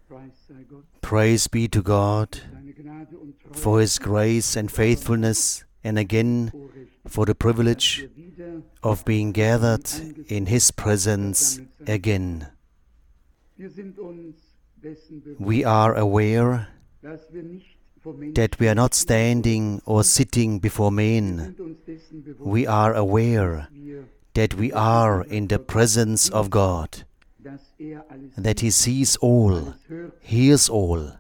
Praise be to God for His grace and faithfulness, and again for the privilege of being gathered in His presence again. We are aware that we are not standing or sitting before men. We are aware that we are in the presence of God, that He sees all, hears all,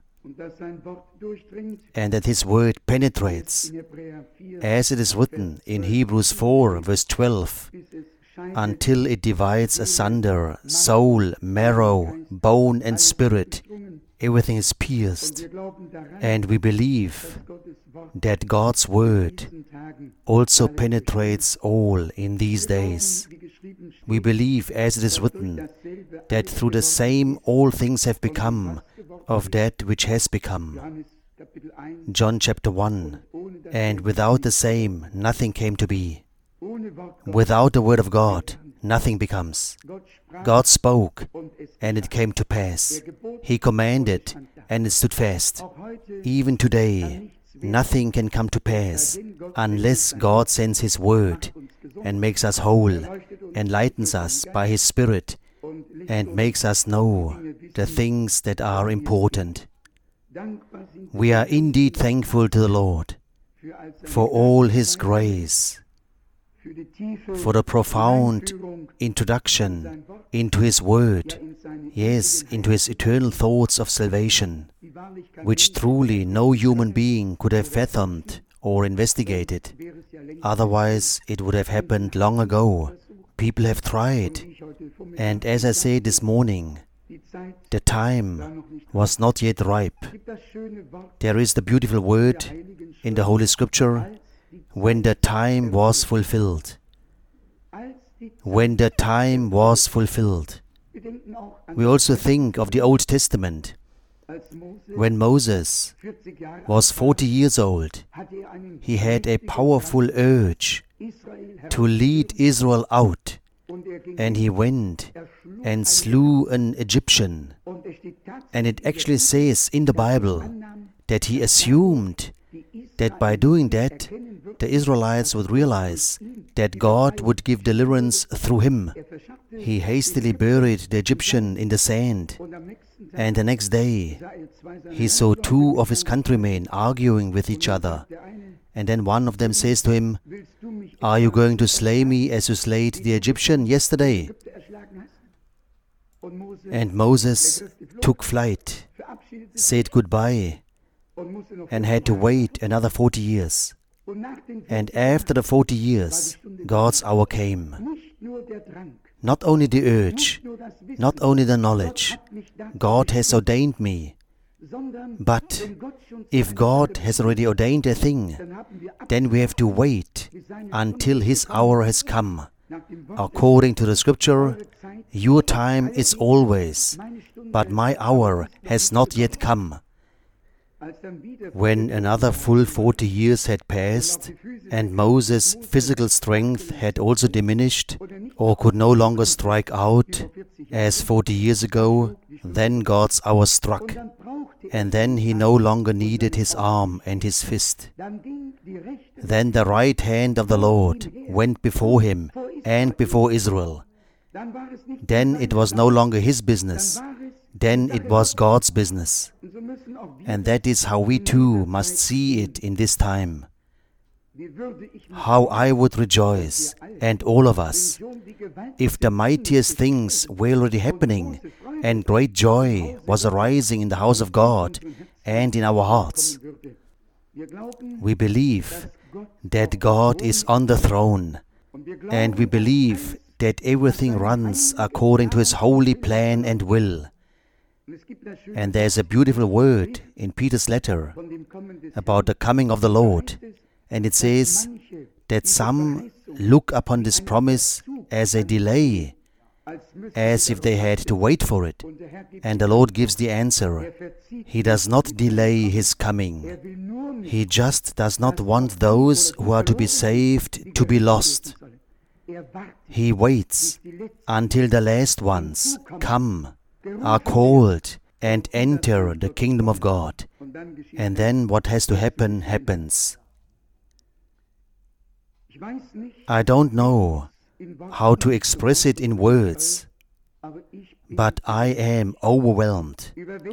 and that His word penetrates, as it is written in Hebrews 4, verse 12, until it divides asunder soul, marrow, bone and spirit. Everything is pierced, and we believe that God's word also penetrates all in these days. We believe, as it is written, that through the same all things have become of that which has become. John chapter 1, and without the same nothing came to be. Without the word of God, nothing becomes. God spoke, and it came to pass. He commanded, and it stood fast. Even today, nothing can come to pass unless God sends His word and makes us whole, enlightens us by His Spirit, and makes us know the things that are important. We are indeed thankful to the Lord for all His grace, for the profound introduction into His Word, yes, into His eternal thoughts of salvation, which truly no human being could have fathomed or investigated. Otherwise, it would have happened long ago. People have tried, and as I said this morning, the time was not yet ripe. There is the beautiful word in the Holy Scripture, when the time was fulfilled. When the time was fulfilled. We also think of the Old Testament. When Moses was 40 years old, he had a powerful urge to lead Israel out, and he went and slew an Egyptian. And it actually says in the Bible that he assumed that by doing that, the Israelites would realize that God would give deliverance through him. He hastily buried the Egyptian in the sand, and the next day he saw two of his countrymen arguing with each other. And then one of them says to him, "Are you going to slay me as you slayed the Egyptian yesterday?" And Moses took flight, said goodbye, and had to wait another 40 years. And after the 40 years, God's hour came. Not only the urge, not only the knowledge, God has ordained me, but if God has already ordained a thing, then we have to wait until His hour has come. According to the Scripture, your time is always, but my hour has not yet come. When another full 40 years had passed, and Moses' physical strength had also diminished, or could no longer strike out, as 40 years ago, then God's hour struck, and then he no longer needed his arm and his fist. Then the right hand of the Lord went before him and before Israel. Then it was no longer his business, then it was God's business. And that is how we too must see it in this time. How I would rejoice, and all of us, if the mightiest things were already happening, and great joy was arising in the house of God and in our hearts. We believe that God is on the throne, and we believe that everything runs according to His holy plan and will. And there's a beautiful word in Peter's letter about the coming of the Lord. And it says that some look upon this promise as a delay, as if they had to wait for it. And the Lord gives the answer. He does not delay His coming. He just does not want those who are to be saved to be lost. He waits until the last ones come, are called, and enter the kingdom of God. And then what has to happen, happens. I don't know how to express it in words, but I am overwhelmed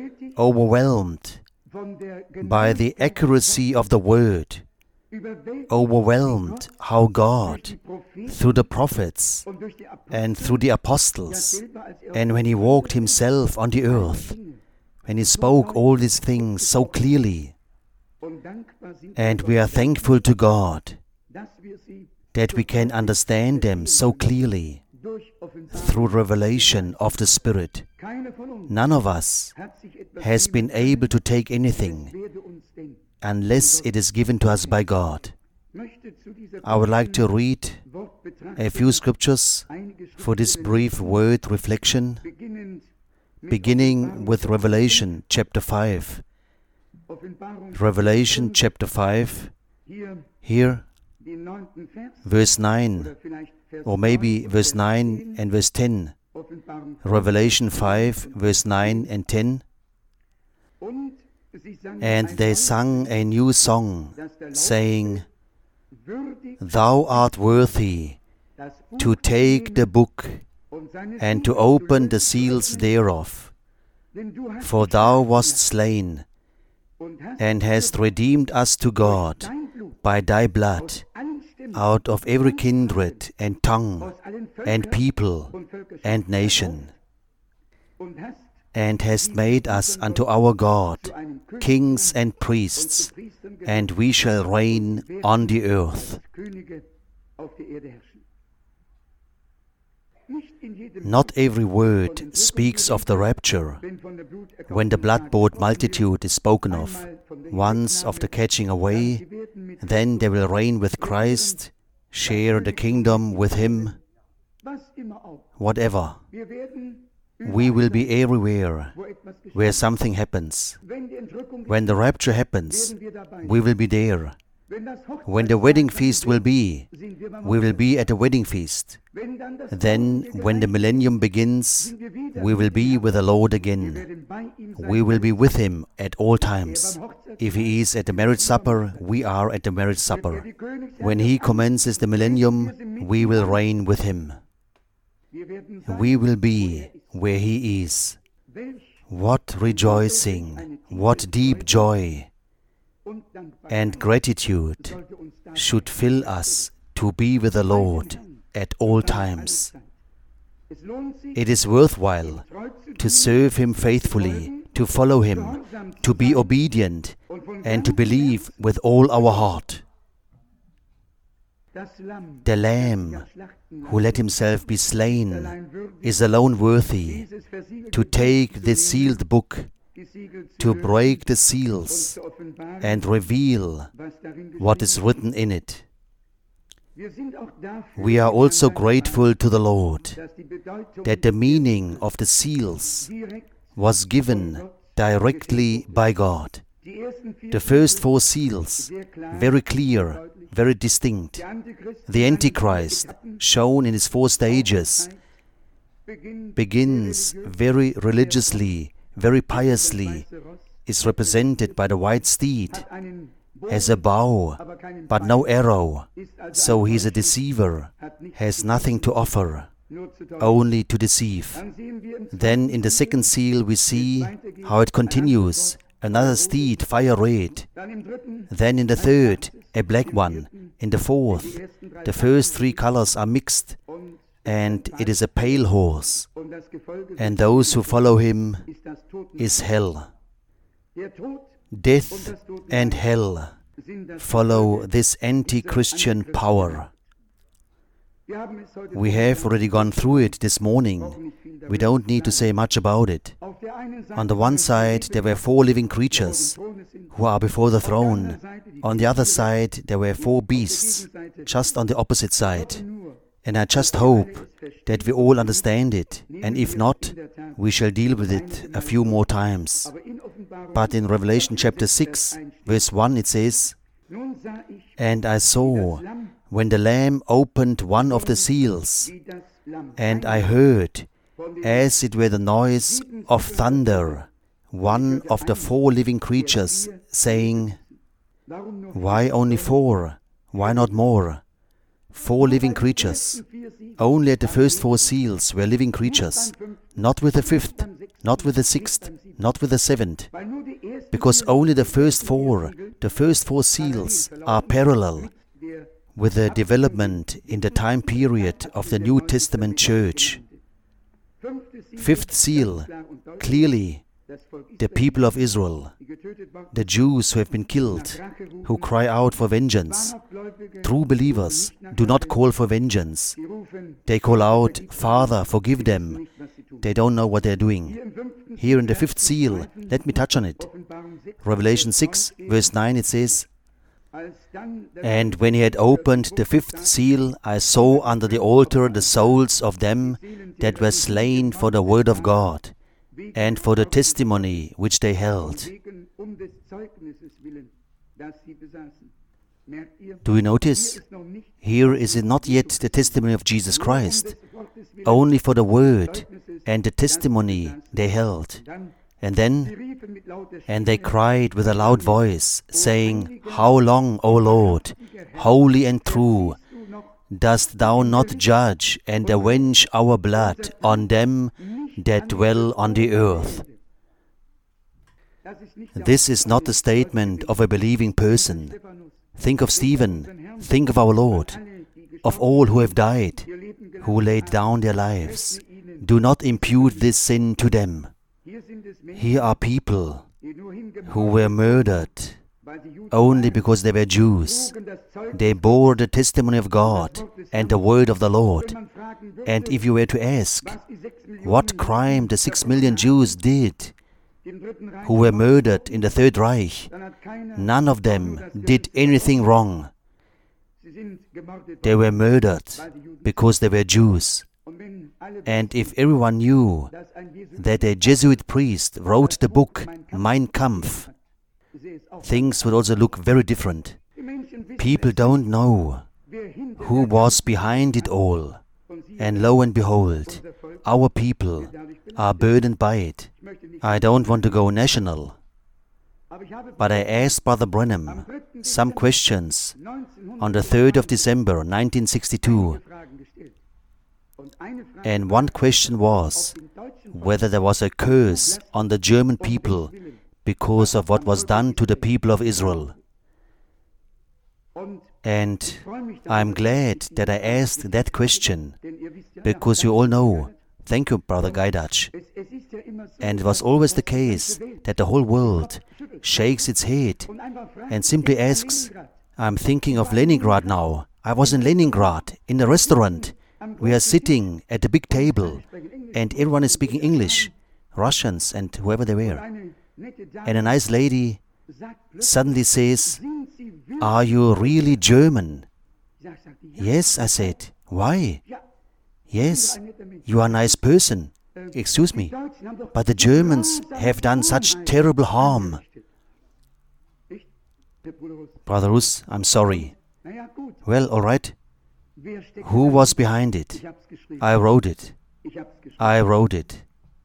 by the accuracy of the word, overwhelmed how God, through the prophets and through the apostles, and when He walked Himself on the earth, when He spoke all these things so clearly, and we are thankful to God that we can understand them so clearly through revelation of the Spirit. None of us has been able to take anything unless it is given to us by God. I would like to read a few scriptures for this brief word reflection, beginning with Revelation chapter 5. Revelation chapter 5, here, verse 9, or maybe verse 9 and verse 10. Revelation 5, verse 9 and 10. And they sang a new song, saying, Thou art worthy to take the book and to open the seals thereof. For thou wast slain, and hast redeemed us to God by thy blood, out of every kindred and tongue and people and nation, and hast made us unto our God kings and priests, and we shall reign on the earth. Not every word speaks of the rapture. When the blood-bought multitude is spoken of, once of the catching away, then they will reign with Christ, share the kingdom with Him. Whatever, we will be everywhere where something happens. When the rapture happens, we will be there. When the wedding feast will be, we will be at the wedding feast. Then, when the millennium begins, we will be with the Lord again. We will be with Him at all times. If He is at the marriage supper, we are at the marriage supper. When He commences the millennium, we will reign with Him. We will be where He is. What rejoicing, what deep joy and gratitude should fill us to be with the Lord at all times. It is worthwhile to serve Him faithfully, to follow Him, to be obedient, and to believe with all our heart. The Lamb who let Himself be slain is alone worthy to take this sealed book, to break the seals and reveal what is written in it. We are also grateful to the Lord that the meaning of the seals was given directly by God. The first 4 seals, very clear, very distinct. The Antichrist, shown in his 4 stages, begins very religiously, very piously, is represented by the white steed, has a bow, but no arrow, so he is a deceiver, has nothing to offer, only to deceive. Then in the second seal we see how it continues, another steed, fire red. Then in the third, a black one. In the fourth, the first 3 colors are mixed, and it is a pale horse, and those who follow him is hell. Death and hell follow this anti-Christian power. We have already gone through it this morning. We don't need to say much about it. On the one side, there were 4 living creatures who are before the throne. On the other side, there were 4 beasts, just on the opposite side. And I just hope that we all understand it, and if not, we shall deal with it a few more times. But in Revelation chapter 6, verse 1, it says, And I saw, when the Lamb opened one of the seals, and I heard, as it were the noise of thunder, one of the 4 living creatures, saying, "Why only 4? Why not more?" 4 living creatures. Only at the first 4 seals were living creatures, not with the 5th, not with the 6th, not with the 7th, because only the first 4 seals are parallel with the development in the time period of the New Testament church. 5th seal, clearly the people of Israel, the Jews who have been killed, who cry out for vengeance. True believers do not call for vengeance. They call out, "Father, forgive them. They don't know what they're doing." Here in the 5th seal, let me touch on it. Revelation 6, verse 9, it says, "And when he had opened the 5th seal, I saw under the altar the souls of them that were slain for the word of God, and for the testimony which they held." Do you notice? Here is it not yet the testimony of Jesus Christ, only for the word and the testimony they held. And then, "And they cried with a loud voice, saying, How long, O Lord, holy and true, dost thou not judge and avenge our blood on them that dwell on the earth?" This is not the statement of a believing person. Think of Stephen, think of our Lord, of all who have died, who laid down their lives. Do not impute this sin to them. Here are people who were murdered only because they were Jews. They bore the testimony of God and the word of the Lord. And if you were to ask what crime the 6 million Jews did who were murdered in the Third Reich, none of them did anything wrong. They were murdered because they were Jews. And if everyone knew that a Jesuit priest wrote the book Mein Kampf, things would also look very different. People don't know who was behind it all. And lo and behold, our people are burdened by it. I don't want to go national, but I asked Brother Branham some questions on the 3rd of December 1962. And one question was whether there was a curse on the German people because of what was done to the people of Israel. And I'm glad that I asked that question, because you all know, thank you, Brother Gaidach, and it was always the case that the whole world shakes its head and simply asks, "I'm thinking of Leningrad now. I was in Leningrad, in a restaurant. We are sitting at a big table, and everyone is speaking English, Russians and whoever they were. And a nice lady suddenly says, 'Are you really German?' 'Yes,' I said. 'Why?' 'Yes, you are a nice person. Excuse me, but the Germans have done such terrible harm.' Brother Russ, I'm sorry. Well, all right. Who was behind it? I wrote it. I wrote it.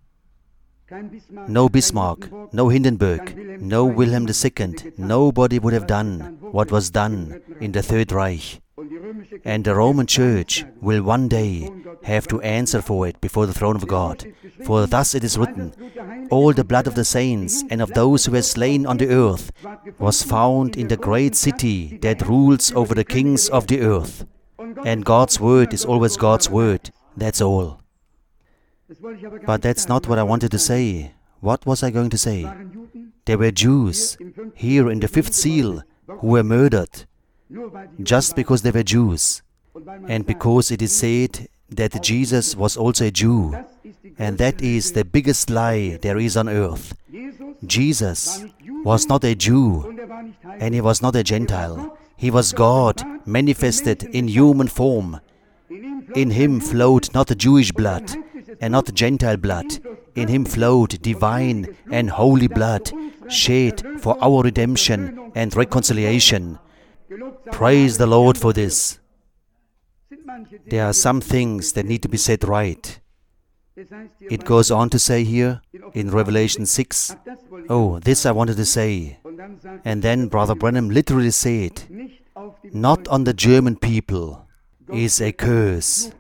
No Bismarck, no Hindenburg, no Wilhelm II, nobody would have done what was done in the Third Reich. And the Roman Church will one day have to answer for it before the throne of God. For thus it is written, all the blood of the saints and of those who were slain on the earth was found in the great city that rules over the kings of the earth. And God's word is always God's word. That's all. But that's not what I wanted to say. What was I going to say? There were Jews here in the 5th seal who were murdered just because they were Jews, and because it is said that Jesus was also a Jew, and that is the biggest lie there is on earth. Jesus was not a Jew, and he was not a Gentile. He was God manifested in human form. In him flowed not Jewish blood and not Gentile blood. In him flowed divine and holy blood, shed for our redemption and reconciliation. Praise the Lord for this. There are some things that need to be set right. It goes on to say here in Revelation 6, oh, this I wanted to say. And then Brother Branham literally said, not on the German people is a curse.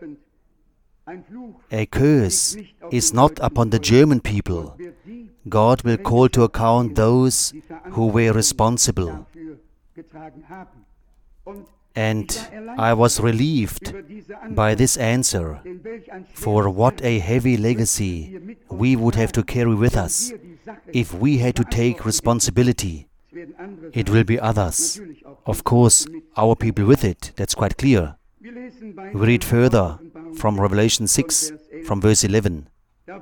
A curse is not upon the German people. God will call to account those who were responsible. And I was relieved by this answer, for what a heavy legacy we would have to carry with us if we had to take responsibility. It will be others. Of course, our people with it, that's quite clear. We read further from Revelation 6, from verse 11.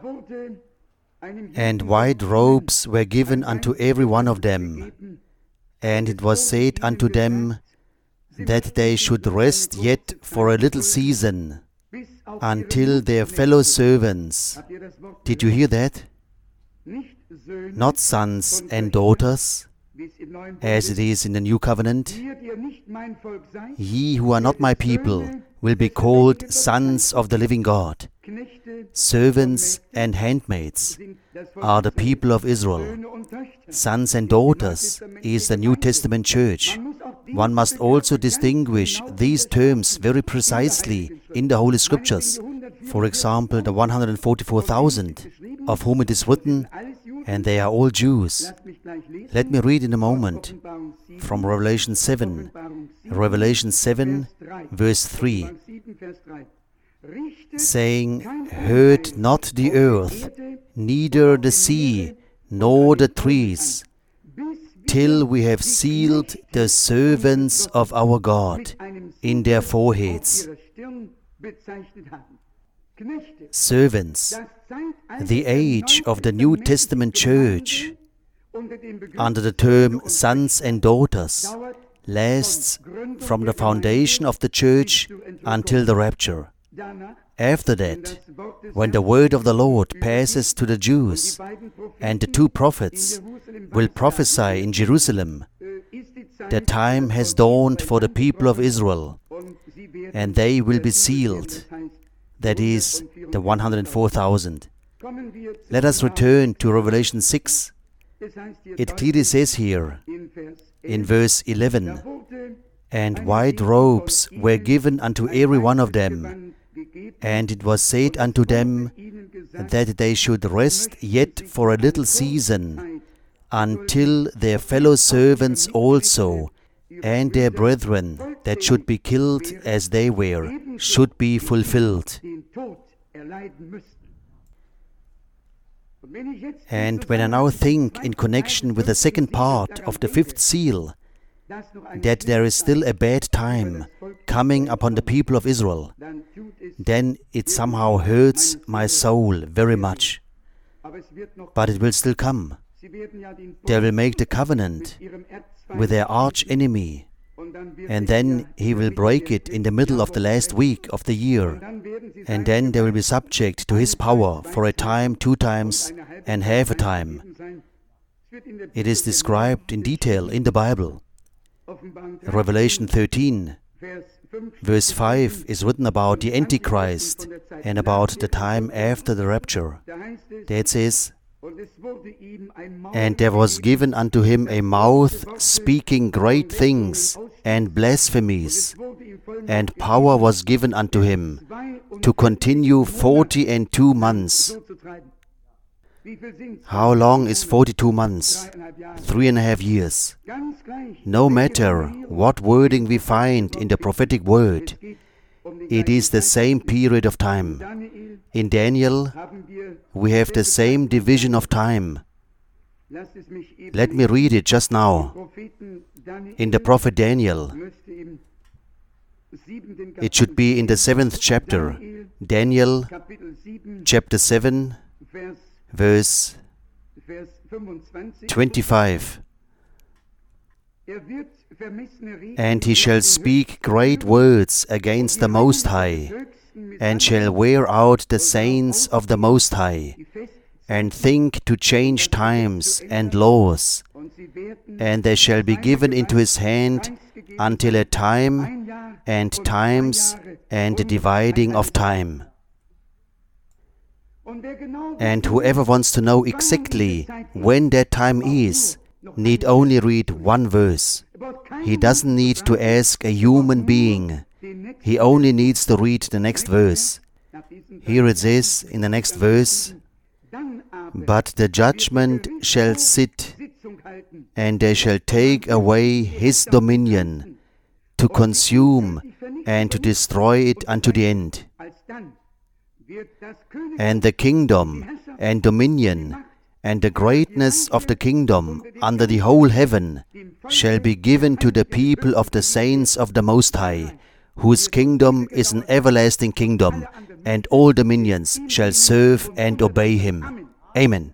And white robes were given unto every one of them, and it was said unto them that they should rest yet for a little season, until their fellow servants. Did you hear that? Not sons and daughters, as it is in the New Covenant. Ye who are not my people will be called sons of the living God. Servants and handmaids are the people of Israel. Sons and daughters is the New Testament church. One must also distinguish these terms very precisely in the Holy Scriptures. For example, the 144,000, of whom it is written, and they are all Jews. Let me read in a moment from Revelation 7. Revelation 7, verse 3. Saying, heard not the earth, neither the sea, nor the trees, till we have sealed the servants of our God in their foreheads. Servants, the age of the New Testament church, under the term sons and daughters, lasts from the foundation of the church until the rapture. After that, when the word of the Lord passes to the Jews, and the two prophets will prophesy in Jerusalem, the time has dawned for the people of Israel, and they will be sealed. That is, the 104,000. Let us return to Revelation 6. It clearly says here, in verse 11, and white robes were given unto every one of them, and it was said unto them that they should rest yet for a little season, until their fellow servants also, and their brethren that should be killed as they were, should be fulfilled. And when I now think in connection with the second part of the fifth seal, that there is still a bad time coming upon the people of Israel, then it somehow hurts my soul very much. But it will still come. They will make the covenant with their arch enemy, and then he will break it in the middle of the last week of the year, and then they will be subject to his power for a time, 2 times, and half a time. It is described in detail in the Bible. Revelation 13, verse 5 is written about the Antichrist and about the time after the rapture. There it says, and there was given unto him a mouth speaking great things and blasphemies, and power was given unto him to continue 42 months. How long is 42 months? 3.5 years. No matter what wording we find in the prophetic word, it is the same period of time. In Daniel, we have the same division of time. Let me read it just now. In the prophet Daniel, it should be in the 7th chapter. Daniel, chapter 7, verse 25. And he shall speak great words against the Most High, and shall wear out the saints of the Most High, and think to change times and laws, and they shall be given into his hand until a time and times and the dividing of time. And whoever wants to know exactly when that time is, need only read one verse. He doesn't need to ask a human being. He only needs to read the next verse. Here it says in the next verse, "But the judgment shall sit, and they shall take away his dominion, to consume and to destroy it unto the end. And the kingdom and dominion and the greatness of the kingdom under the whole heaven shall be given to the people of the saints of the Most High, whose kingdom is an everlasting kingdom, and all dominions shall serve and obey him." Amen.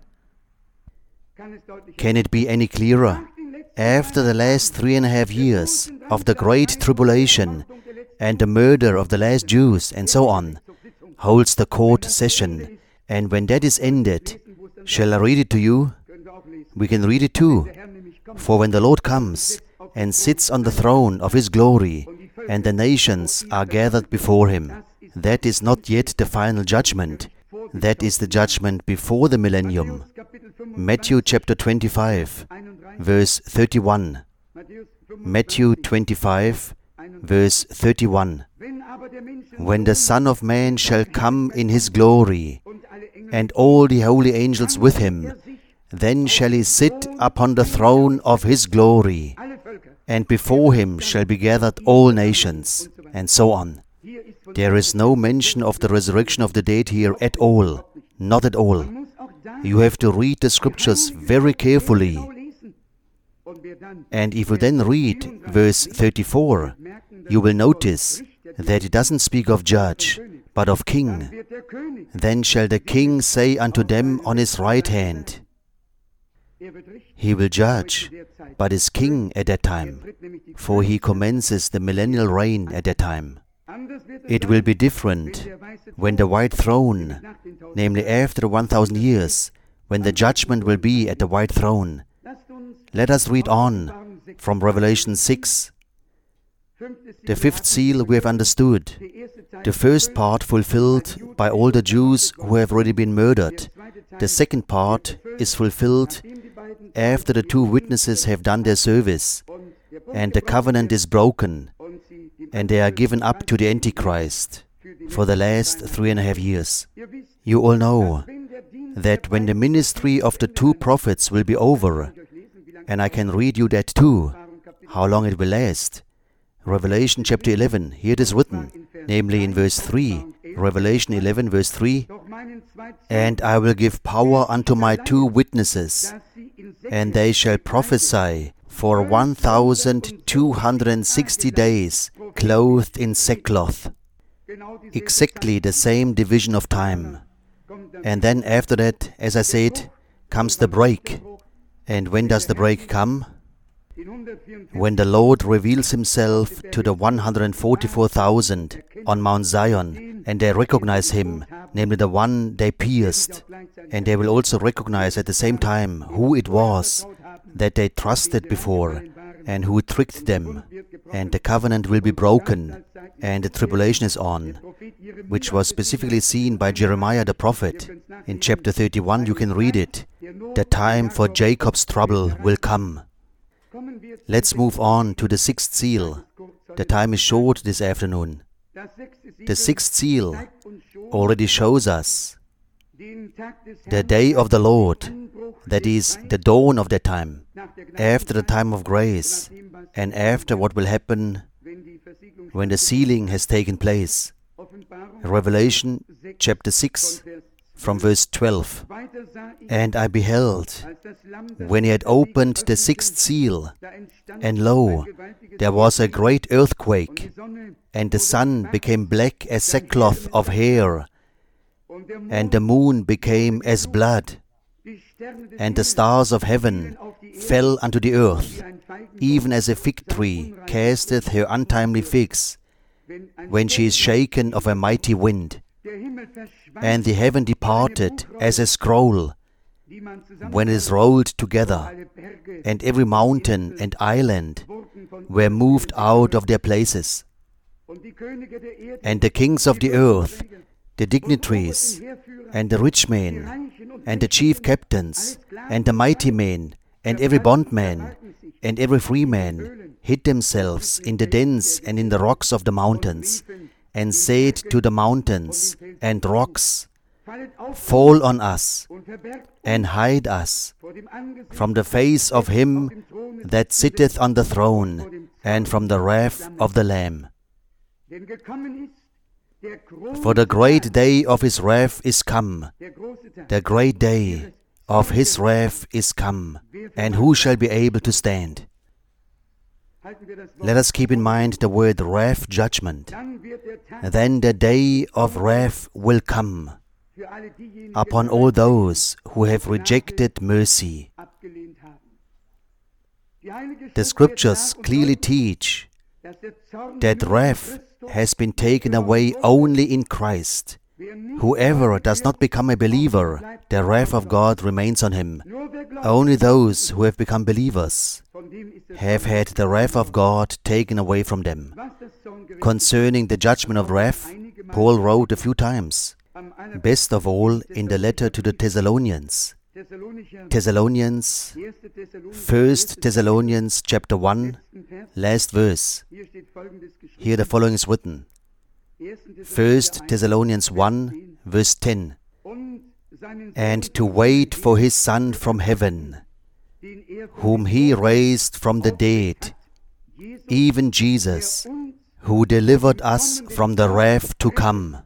Can it be any clearer? After the last 3.5 years of the great tribulation and the murder of the last Jews and so on, holds the court session. And when that is ended, shall I read it to you? We can read it too. "For when the Lord comes and sits on the throne of his glory, and the nations are gathered before him," that is not yet the final judgment. That is the judgment before the millennium. Matthew chapter 25, verse 31. Matthew 25, verse 31. "When the Son of Man shall come in his glory, and all the holy angels with him, then shall he sit upon the throne of his glory, and before him shall be gathered all nations," and so on. There is no mention of the resurrection of the dead here at all. Not at all. You have to read the scriptures very carefully. And if you then read verse 34, you will notice that it doesn't speak of judge, but of king. "Then shall the king say unto them on his right hand." He will judge, but is king at that time, for he commences the millennial reign at that time. It will be different when the white throne, namely after 1,000 years, when the judgment will be at the white throne. Let us read on from Revelation 6. The fifth seal we have understood. The first part fulfilled by all the Jews who have already been murdered. The second part is fulfilled after the two witnesses have done their service, and the covenant is broken, and they are given up to the Antichrist for the last 3.5 years. You all know that when the ministry of the two prophets will be over, and I can read you that too, how long it will last. Revelation chapter 11, here it is written, namely in verse 3, Revelation 11 verse 3, "And I will give power unto my two witnesses, and they shall prophesy for 1,260 days, clothed in sackcloth." Exactly the same division of time. And then after that, as I said, comes the break. And when does the break come? When the Lord reveals himself to the 144,000 on Mount Zion, and they recognize him, namely the one they pierced, and they will also recognize at the same time who it was that they trusted before and who tricked them, and the covenant will be broken, and the tribulation is on, which was specifically seen by Jeremiah the prophet. In chapter 31 you can read it. The time for Jacob's trouble will come. Let's move on to the sixth seal. The time is short this afternoon. The sixth seal already shows us the day of the Lord, that is, the dawn of that time, after the time of grace, and after what will happen when the sealing has taken place. Revelation chapter 6, from verse 12. "And I beheld, when he had opened the sixth seal, and lo, there was a great earthquake, and the sun became black as sackcloth of hair, and the moon became as blood, and the stars of heaven fell unto the earth, even as a fig tree casteth her untimely figs, when she is shaken of a mighty wind. And the heaven departed as a scroll, when it is rolled together, and every mountain and island were moved out of their places. And the kings of the earth the dignitaries, and the rich men, and the chief captains, and the mighty men, and every bondman, and every free man hid themselves in the dens and in the rocks of the mountains, and said to the mountains and rocks, Fall on us, and hide us from the face of him that sitteth on the throne, and from the wrath of the Lamb. For the great day of his wrath is come, the great day of his wrath is come, and who shall be able to stand? Let us keep in mind the word wrath, judgment. Then the day of wrath will come upon all those who have rejected mercy. The scriptures clearly teach that wrath has been taken away only in Christ. Whoever does not become a believer, the wrath of God remains on him. Only those who have become believers have had the wrath of God taken away from them. Concerning the judgment of wrath, Paul wrote a few times, best of all in the letter to the Thessalonians. 1 Thessalonians chapter 1, last verse. Here the following is written. 1 Thessalonians 1, verse 10. And to wait for his Son from heaven, whom he raised from the dead, even Jesus, who delivered us from the wrath to come.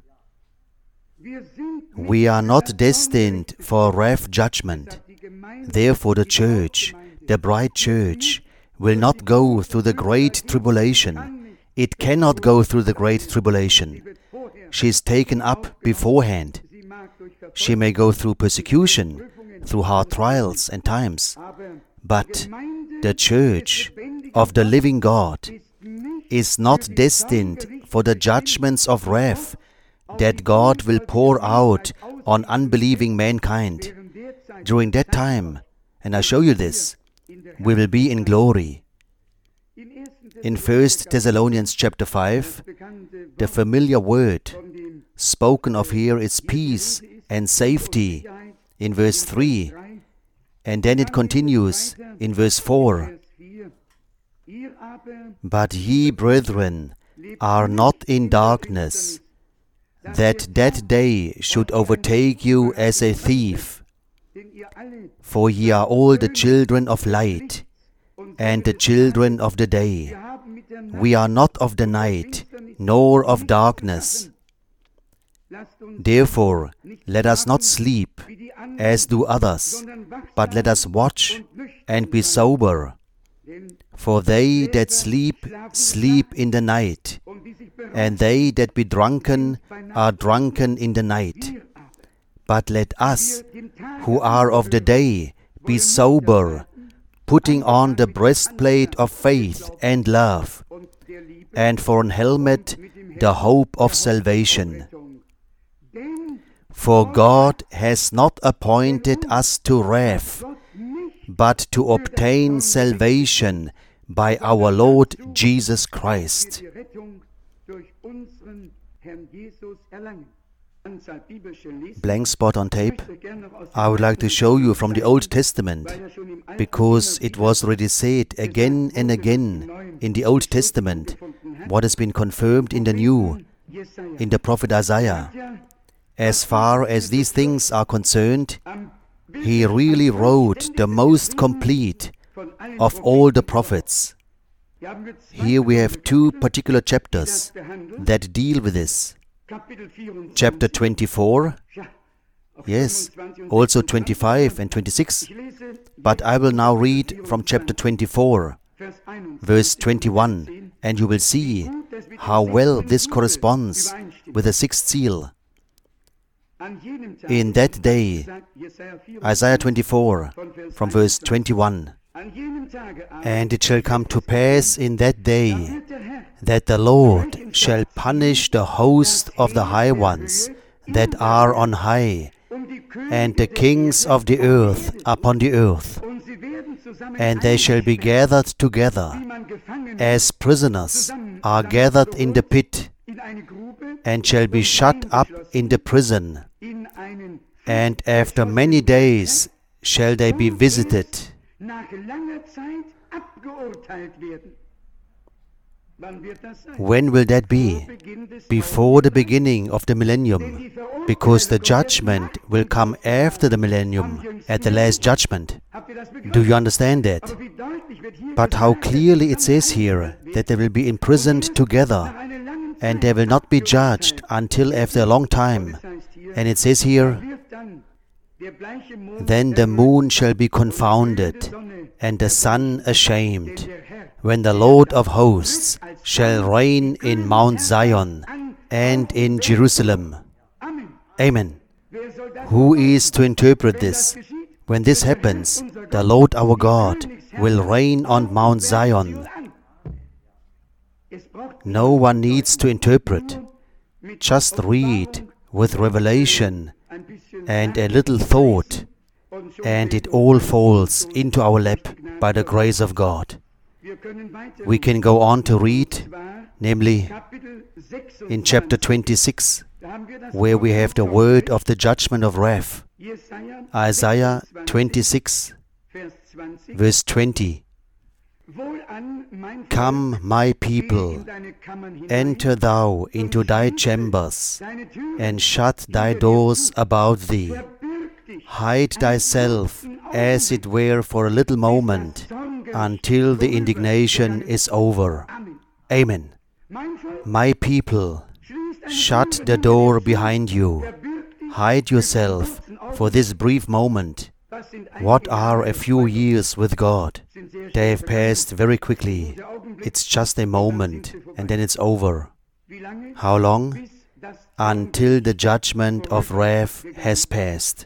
We are not destined for wrath judgment. Therefore the church, the bride church, will not go through the great tribulation. It cannot go through the great tribulation. She is taken up beforehand. She may go through persecution, through hard trials and times. But the church of the living God is not destined for the judgments of wrath that God will pour out on unbelieving mankind. During that time, and I show you this, we will be in glory. In 1 Thessalonians chapter 5, the familiar word spoken of here is peace and safety in verse 3, and then it continues in verse 4. But ye, brethren, are not in darkness, that day should overtake you as a thief. For ye are all the children of light, and the children of the day. We are not of the night, nor of darkness. Therefore, let us not sleep, as do others, but let us watch and be sober. For they that sleep, sleep in the night, and they that be drunken are drunken in the night. But let us, who are of the day, be sober, putting on the breastplate of faith and love, and for an helmet the hope of salvation. For God has not appointed us to wrath, but to obtain salvation by our Lord Jesus Christ. Blank spot on tape. I would like to show you from the Old Testament, because it was already said again and again in the Old Testament, what has been confirmed in the New, in the prophet Isaiah. As far as these things are concerned, he really wrote the most complete of all the prophets. Here we have two particular chapters that deal with this. Chapter 24, yes, also 25 and 26. But I will now read from chapter 24, verse 21, and you will see how well this corresponds with the sixth seal. In that day, Isaiah 24, from verse 21, and it shall come to pass in that day that the Lord shall punish the host of the high ones that are on high, and the kings of the earth upon the earth. And they shall be gathered together, as prisoners are gathered in the pit, and shall be shut up in the prison, and after many days shall they be visited. When will that be? Before the beginning of the millennium, because the judgment will come after the millennium, at the last judgment. Do you understand that? But how clearly it says here that they will be imprisoned together, and they will not be judged until after a long time. And it says here, then the moon shall be confounded, and the sun ashamed, when the Lord of hosts shall reign in Mount Zion and in Jerusalem. Amen. Who is to interpret this? When this happens, the Lord our God will reign on Mount Zion. No one needs to interpret. Just read with revelation and a little thought, and it all falls into our lap by the grace of God. We can go on to read, namely in chapter 26, where we have the word of the judgment of wrath. Isaiah 26, verse 20. Come, my people, enter thou into thy chambers, and shut thy doors about thee. Hide thyself, as it were, for a little moment, until the indignation is over. Amen. My people, shut the door behind you. Hide yourself for this brief moment. What are a few years with God? They have passed very quickly. It's just a moment, and then it's over. How long? Until the judgment of wrath has passed.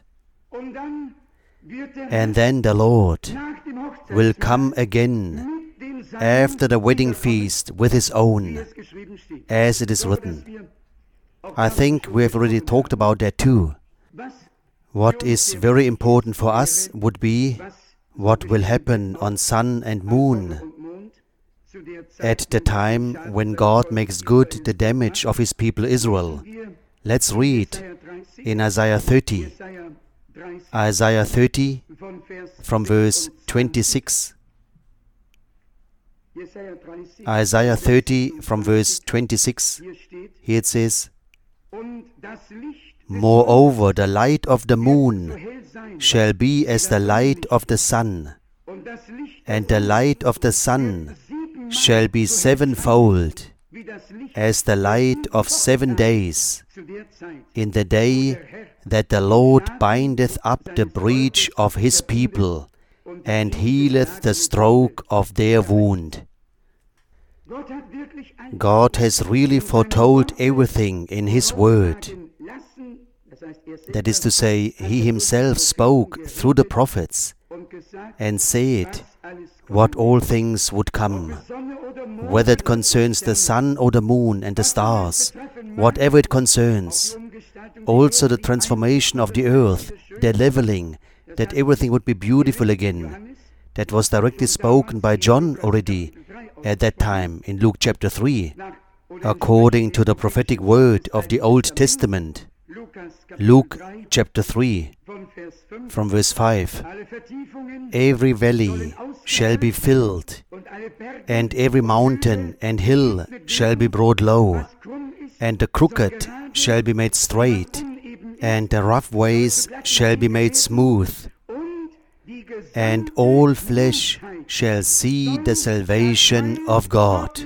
And then the Lord will come again after the wedding feast with His own, as it is written. I think we have already talked about that too. What is very important for us would be what will happen on sun and moon at the time when God makes good the damage of His people Israel. Let's read in Isaiah 30. Isaiah 30 from verse 26. Isaiah 30 from verse 26. Here it says, moreover, the light of the moon shall be as the light of the sun, and the light of the sun shall be sevenfold, as the light of 7 days, in the day that the Lord bindeth up the breach of His people, and healeth the stroke of their wound. God has really foretold everything in His Word. That is to say, He Himself spoke through the prophets and said what all things would come, whether it concerns the sun or the moon and the stars, whatever it concerns. Also the transformation of the earth, the leveling, that everything would be beautiful again. That was directly spoken by John already at that time in Luke chapter 3, according to the prophetic word of the Old Testament. Luke chapter 3, from verse 5. Every valley shall be filled, and every mountain and hill shall be brought low, and the crooked shall be made straight, and the rough ways shall be made smooth, and all flesh shall see the salvation of God.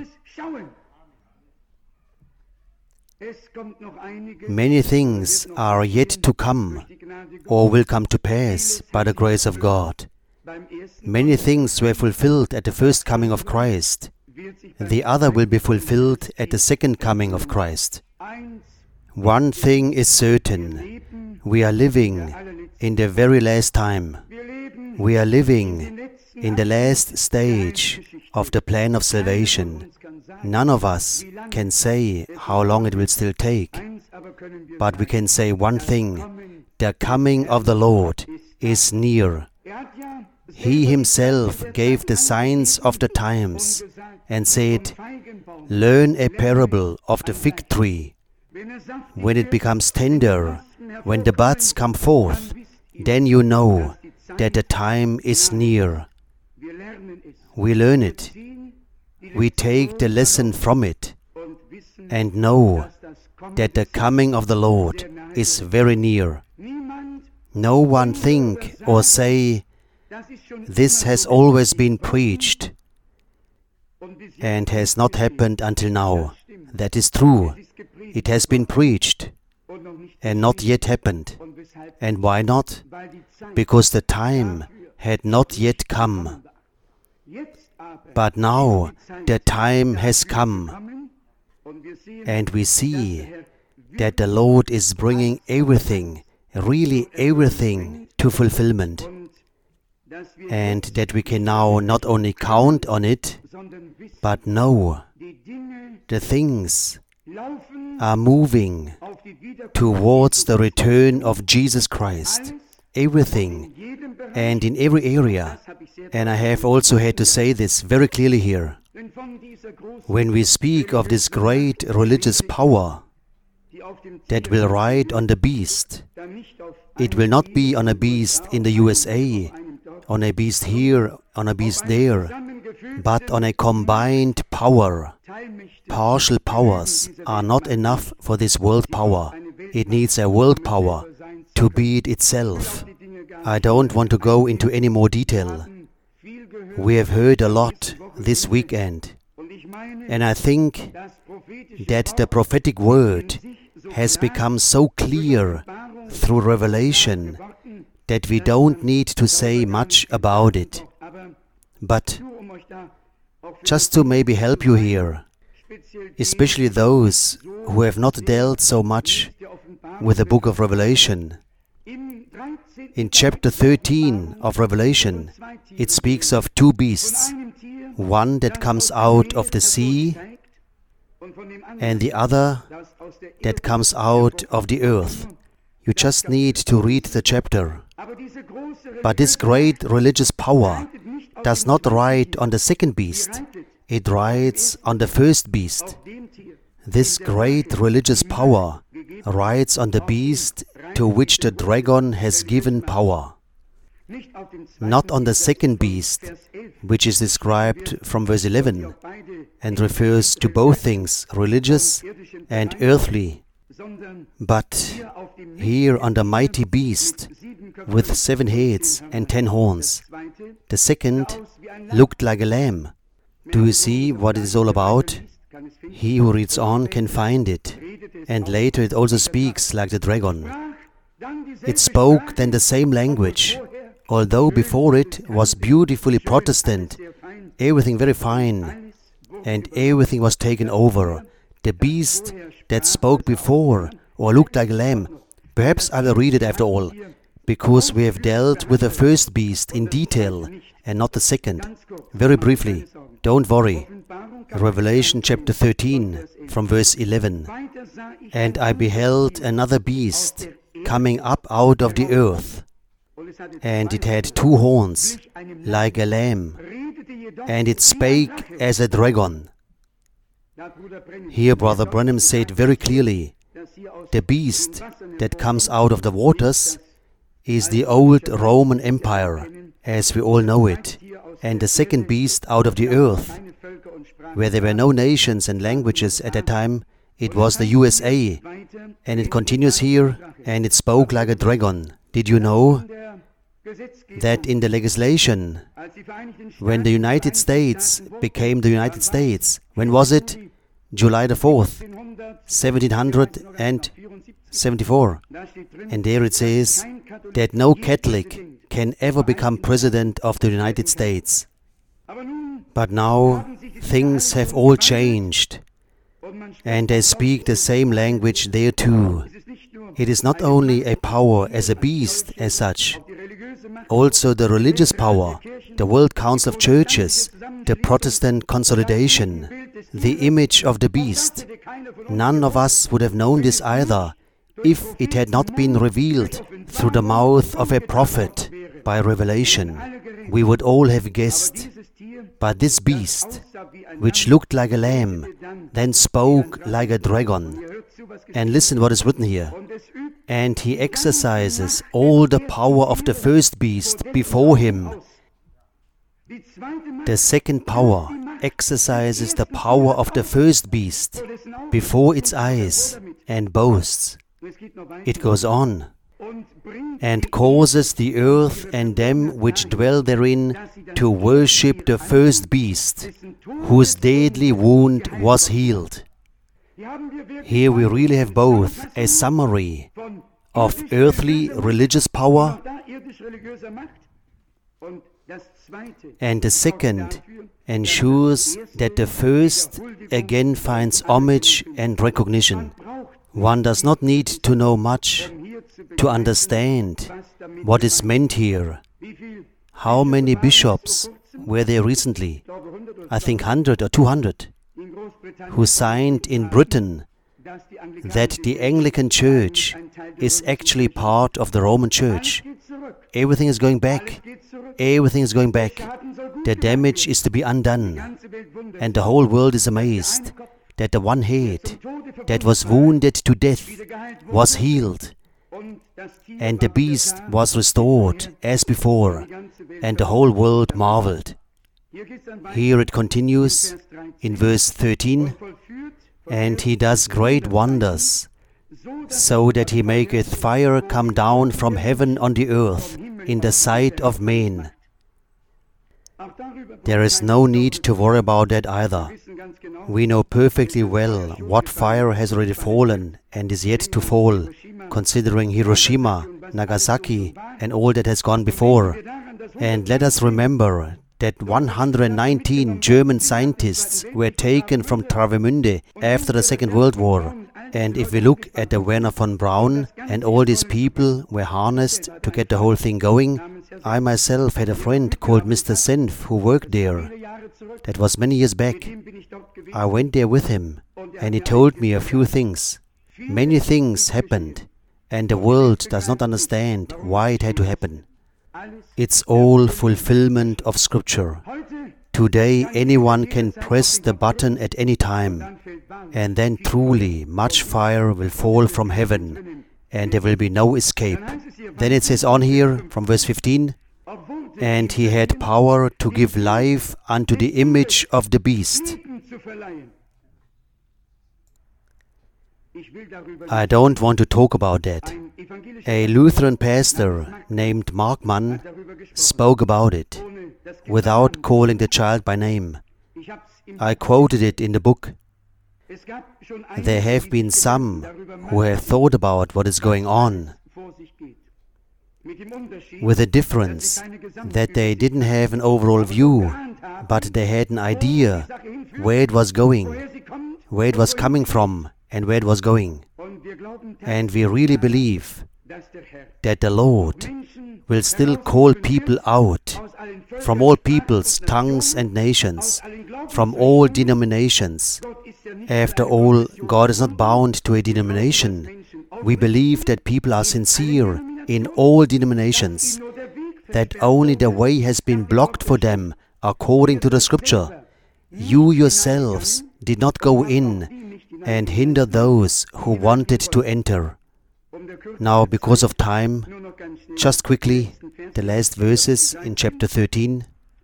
Many things are yet to come, or will come to pass by the grace of God. Many things were fulfilled at the first coming of Christ. The other will be fulfilled at the second coming of Christ. One thing is certain: we are living in the very last time. We are living in the last stage of the plan of salvation. None of us can say how long it will still take, but we can say one thing: the coming of the Lord is near. He Himself gave the signs of the times and said, learn a parable of the fig tree. when it becomes tender, when the buds come forth, then you know that the time is near. We learn it. We take the lesson from it and know that the coming of the Lord is very near. No one think or say, this has always been preached and has not happened until now. That is true. It has been preached and not yet happened. And why not? Because the time had not yet come. But now the time has come, and we see that the Lord is bringing everything, really everything, to fulfillment, and that we can now not only count on it, but know the things are moving towards the return of Jesus Christ. Everything, and in every area. And I have also had to say this very clearly here. When we speak of this great religious power that will ride on the beast, it will not be on a beast in the USA, on a beast here, on a beast there, but on a combined power. Partial powers are not enough for this world power. It needs a world power to be it itself. I don't want to go into any more detail. We have heard a lot this weekend, and I think that the prophetic word has become so clear through revelation that we don't need to say much about it. But just to maybe help you here, especially those who have not dealt so much with the book of Revelation, in chapter 13 of Revelation, it speaks of two beasts, one that comes out of the sea and the other that comes out of the earth. You just need to read the chapter. But this great religious power does not ride on the second beast, it rides on the first beast. This great religious power rides on the beast to which the dragon has given power. Not on the second beast, which is described from verse 11 and refers to both things, religious and earthly, but here on the mighty beast with 7 heads and 10 horns. The second looked like a lamb. Do you see what it is all about? He who reads on can find it. And later it also speaks like the dragon. It spoke then the same language, although before it was beautifully Protestant, everything very fine, and everything was taken over. The beast that spoke before, or looked like a lamb, perhaps I will read it after all, because we have dealt with the first beast in detail, and not the second. Very briefly, don't worry. Revelation chapter 13, from verse 11. And I beheld another beast coming up out of the earth, and it had 2 horns, like a lamb, and it spake as a dragon. Here Brother Branham said very clearly, the beast that comes out of the waters is the old Roman Empire, as we all know it, and the second beast out of the earth, where there were no nations and languages at that time, it was the USA, and it continues here, and it spoke like a dragon. Did you know that in the legislation, when the United States became the United States, when was it? July the 4th, 1774. And there it says that no Catholic can ever become president of the United States. But now things have all changed, and they speak the same language there too. It is not only a power as a beast as such, also the religious power, the World Council of Churches, the Protestant consolidation, the image of the beast. None of us would have known this either if it had not been revealed through the mouth of a prophet by revelation. We would all have guessed. But this beast, which looked like a lamb, then spoke like a dragon. And listen what is written here. And he exercises all the power of the first beast before him. The second power exercises the power of the first beast before its eyes and boasts. It goes on. And causes the earth and them which dwell therein to worship the first beast, whose deadly wound was healed. Here we really have both a summary of earthly religious power, and the second ensures that the first again finds homage and recognition. One does not need to know much to understand what is meant here. How many bishops were there recently? I think 100 or 200, who signed in Britain that the Anglican Church is actually part of the Roman Church. Everything is going back. Everything is going back. The damage is to be undone. And the whole world is amazed that the one head that was wounded to death was healed, and the beast was restored as before, and the whole world marveled. Here it continues in verse 13, and he does great wonders, so that he maketh fire come down from heaven on the earth in the sight of men. There is no need to worry about that either. We know perfectly well what fire has already fallen and is yet to fall, considering Hiroshima, Nagasaki, and all that has gone before. And let us remember that 119 German scientists were taken from Travemünde after the Second World War. And if we look at the Werner von Braun, and all these people were harnessed to get the whole thing going. I myself had a friend called Mr. Senf who worked there. That was many years back. I went there with him, and he told me a few things. Many things happened, and the world does not understand why it had to happen. It's all fulfillment of Scripture. Today anyone can press the button at any time, and then truly much fire will fall from heaven, and there will be no escape. Then it says on here, from verse 15, and he had power to give life unto the image of the beast. I don't want to talk about that. A Lutheran pastor named Markmann spoke about it without calling the child by name. I quoted it in the book. There have been some who have thought about what is going on, with the difference that they didn't have an overall view, but they had an idea where it was going, where it was coming from, and where it was going. And we really believe that the Lord will still call people out from all peoples, tongues and nations, from all denominations. After all, God is not bound to a denomination. We believe that people are sincere in all denominations, that only the way has been blocked for them according to the Scripture. You yourselves did not go in and hinder those who wanted to enter. Now, because of time, just quickly, the last verses in chapter 13.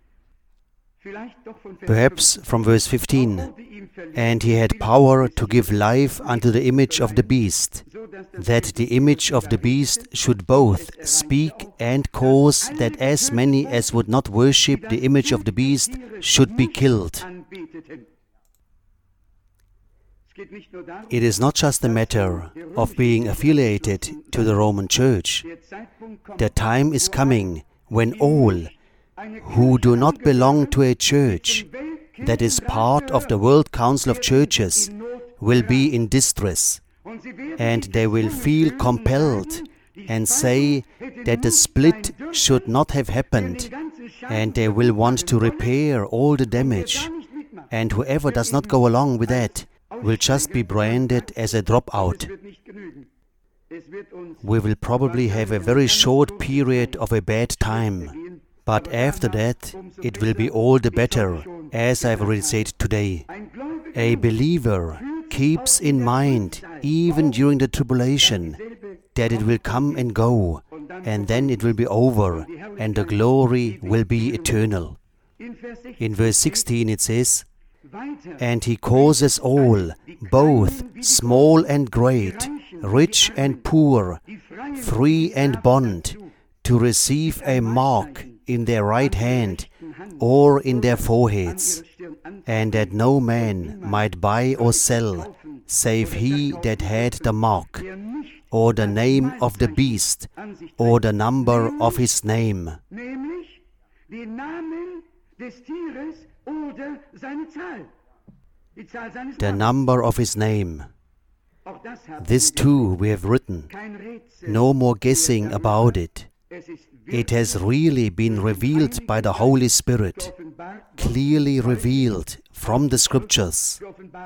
Perhaps from verse 15. And he had power to give life unto the image of the beast, that the image of the beast should both speak and cause that as many as would not worship the image of the beast should be killed. It is not just a matter of being affiliated to the Roman Church. The time is coming when all who do not belong to a church that is part of the World Council of Churches will be in distress, and they will feel compelled and say that the split should not have happened, and they will want to repair all the damage, and whoever does not go along with that will just be branded as a dropout. We will probably have a very short period of a bad time, but after that it will be all the better, as I have already said today. A believer keeps in mind, even during the tribulation, that it will come and go, and then it will be over, and the glory will be eternal. In verse 16 it says, "And he causes all, both small and great, rich and poor, free and bond, to receive a mark in their right hand or in their foreheads, and that no man might buy or sell, save he that had the mark, or the name of the beast, or the number of his name." The number of his name. This too we have written. No more guessing about it. It has really been revealed by the Holy Spirit, clearly revealed from the Scriptures.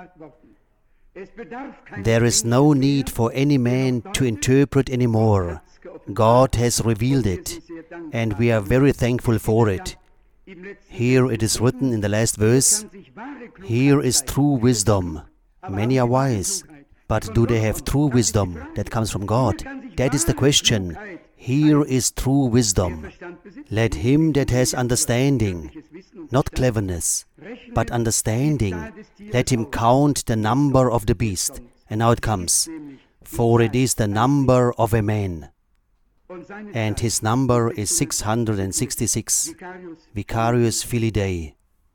There is no need for any man to interpret anymore. God has revealed it, and we are very thankful for it. Here it is written in the last verse, "Here is true wisdom." Many are wise, but do they have true wisdom that comes from God? That is the question. Here is true wisdom. Let him that has understanding, not cleverness, but understanding, let him count the number of the beast. And now it comes, "For it is the number of a man." And his number is 666, Vicarius Filii Dei.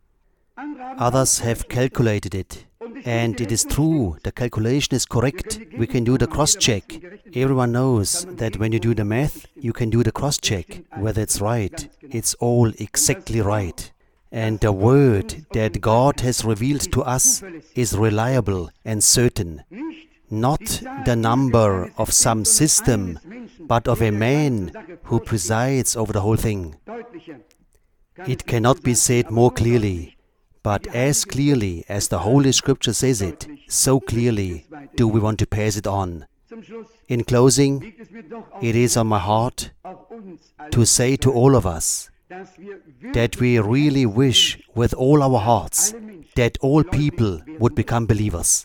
Others have calculated it, and it is true, the calculation is correct. We can do the cross-check. Everyone knows that when you do the math, you can do the cross-check, whether it's right. It's all exactly right. And the word that God has revealed to us is reliable and certain. Not the number of some system, but of a man who presides over the whole thing. It cannot be said more clearly, but as clearly as the Holy Scripture says it, so clearly do we want to pass it on. In closing, it is on my heart to say to all of us that we really wish with all our hearts that all people would become believers.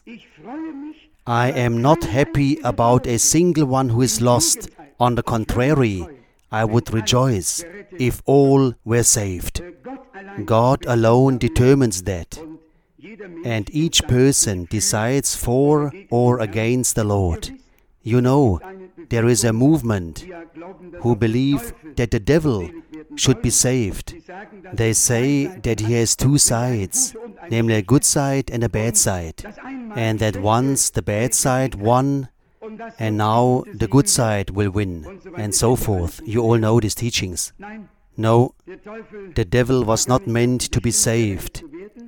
I am not happy about a single one who is lost. On the contrary, I would rejoice if all were saved. God alone determines that, and each person decides for or against the Lord. You know, there is a movement who believe that the devil should be saved. They say that he has two sides, namely a good side and a bad side, and that once the bad side won, and now the good side will win, and so forth. You all know these teachings. No, the devil was not meant to be saved,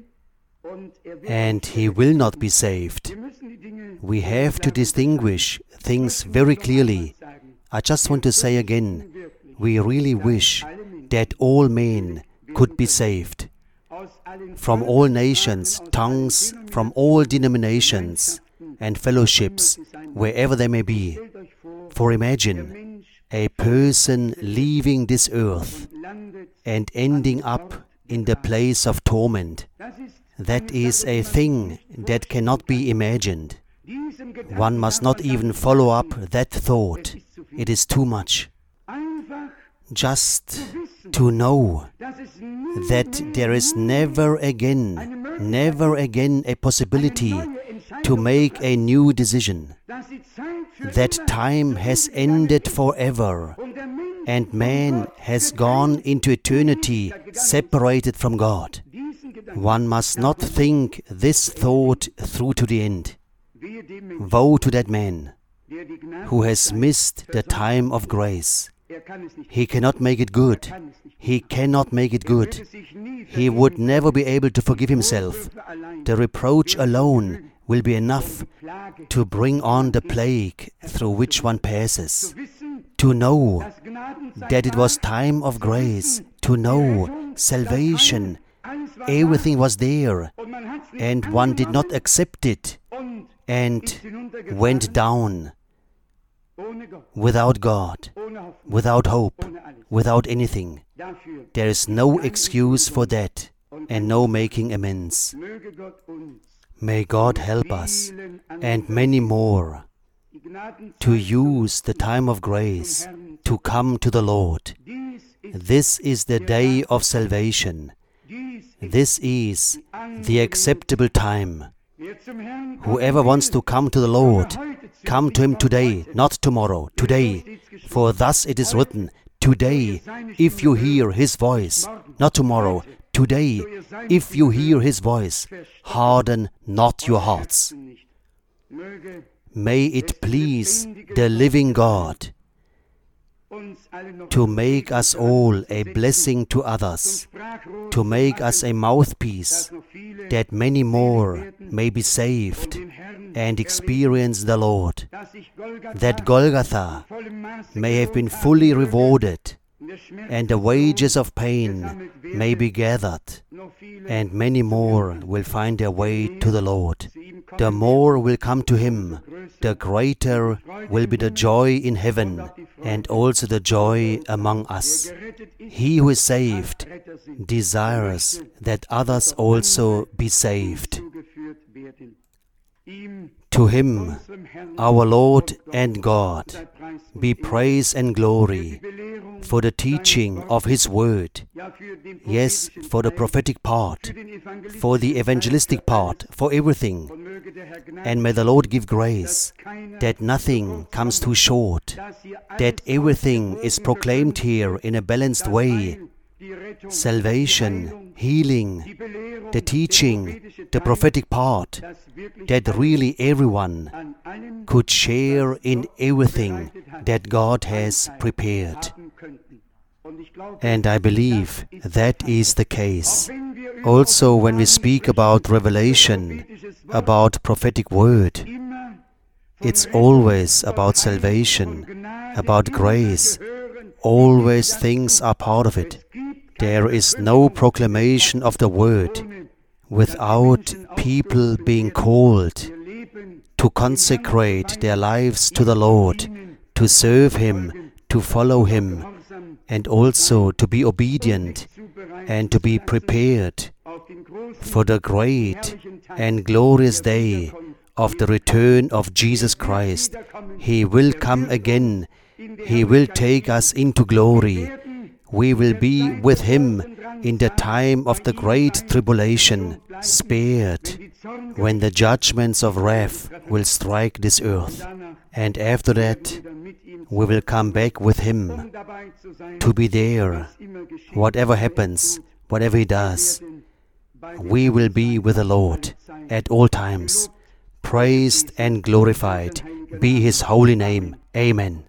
and he will not be saved. We have to distinguish things very clearly. I just want to say again, we really wish that all men could be saved. From all nations, tongues, from all denominations and fellowships, wherever they may be. For imagine a person leaving this earth and ending up in the place of torment. That is a thing that cannot be imagined. One must not even follow up that thought. It is too much. Just to know that there is never again a possibility to make a new decision. That time has ended forever, and man has gone into eternity separated from God. One must not think this thought through to the end. Woe to that man who has missed the time of grace. He cannot make it good. He cannot make it good. He would never be able to forgive himself. The reproach alone will be enough to bring on the plague through which one passes. To know that it was time of grace, to know salvation, everything was there, and one did not accept it and went down without God, without hope, without anything. There is no excuse for that and no making amends. May God help us and many more, to use the time of grace to come to the Lord. This is the day of salvation. This is the acceptable time. Whoever wants to come to the Lord, come to Him today, not tomorrow, today. For thus it is written, today, if you hear His voice, not tomorrow, today, if you hear His voice, harden not your hearts. May it please the living God to make us all a blessing to others, to make us a mouthpiece, that many more may be saved and experience the Lord, that Golgotha may have been fully rewarded, and the wages of pain may be gathered, and many more will find their way to the Lord. The more will come to Him, the greater will be the joy in heaven, and also the joy among us. He who is saved desires that others also be saved. To Him, our Lord and God, be praise and glory for the teaching of His Word, yes, for the prophetic part, for the evangelistic part, for everything. And may the Lord give grace that nothing comes too short, that everything is proclaimed here in a balanced way. Salvation, healing, the teaching, the prophetic part, that really everyone could share in everything that God has prepared. And I believe that is the case. Also, when we speak about revelation, about prophetic word, it's always about salvation, about grace. Always things are part of it. There is no proclamation of the word without people being called to consecrate their lives to the Lord, to serve Him, to follow Him, and also to be obedient and to be prepared for the great and glorious day of the return of Jesus Christ. He will come again. He will take us into glory. We will be with Him in the time of the great tribulation, spared when the judgments of wrath will strike this earth. And after that, we will come back with Him to be there. Whatever happens, whatever He does, we will be with the Lord at all times. Praised and glorified be His holy name. Amen.